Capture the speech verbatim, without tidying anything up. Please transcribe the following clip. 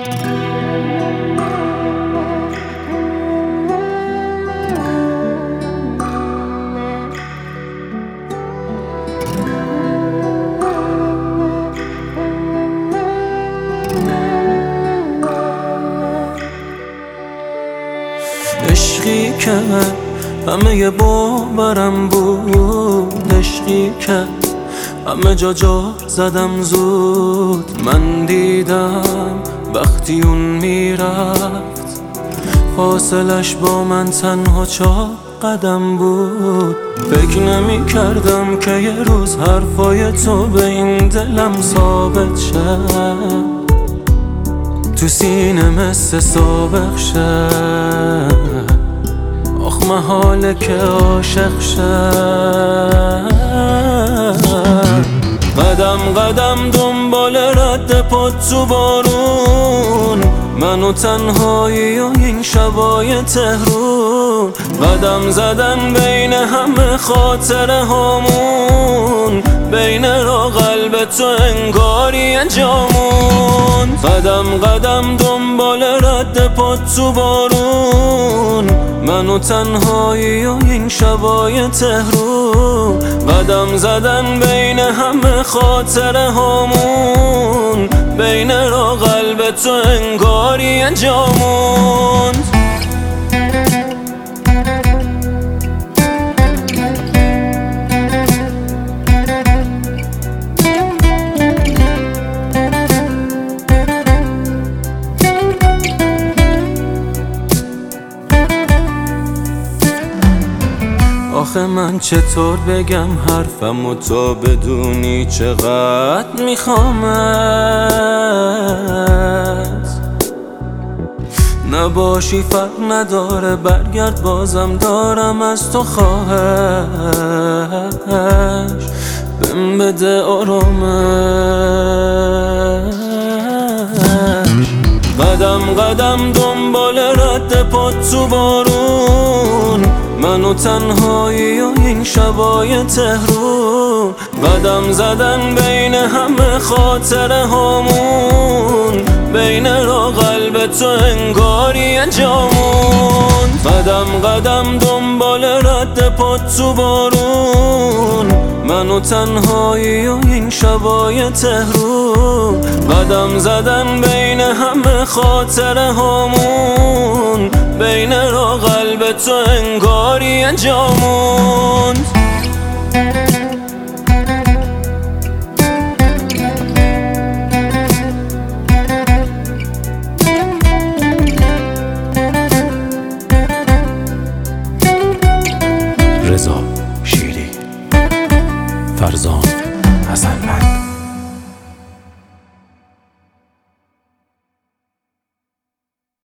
عشقی که همه باورم بود، عشقی که همه جا جا زدم زود. من دیدم وقتی اون میرفت فاصلش با من تنها چهار قدم بود. فکر نمی کردم که یه روز حرفای تو به این دلم ثابت شه، تو سینه مثل سابق شه. آخ محاله که عاشق شه. قدم قدم دنبال رد پات تو بارون، من و تنهایی و این شبای تهرون. قدم زدن بین همه خاطره هامون، بین را قلب تو انگاری جامون. قدم قدم دنبال رد پات تو بارون، من و تنهایی و این شبای تهرون. قدم زدن بین همه خاطره هامون، بین را قلب تو انگاری جامون. آخه من چطور بگم حرفم و تو بدونی چقدر میخوامت. نباشی فرق نداره، برگرد بازم دارم از تو خواهش. بهم بده آرامش. قدم قدم دنبال رد پات تو بارون، من و تنهایی و این شبای تهرون. قدم زدن بین همه خاطره هامون، بین را قلب تو انگاری جامون. قدم قدم دنبال رد پات تو بارون، من و تنهایی و این شبای تهرون. قدم زدن بین همه خاطره هامون، بین را قلب تو انگاری جامون. رضا شیری، فرزان حسن.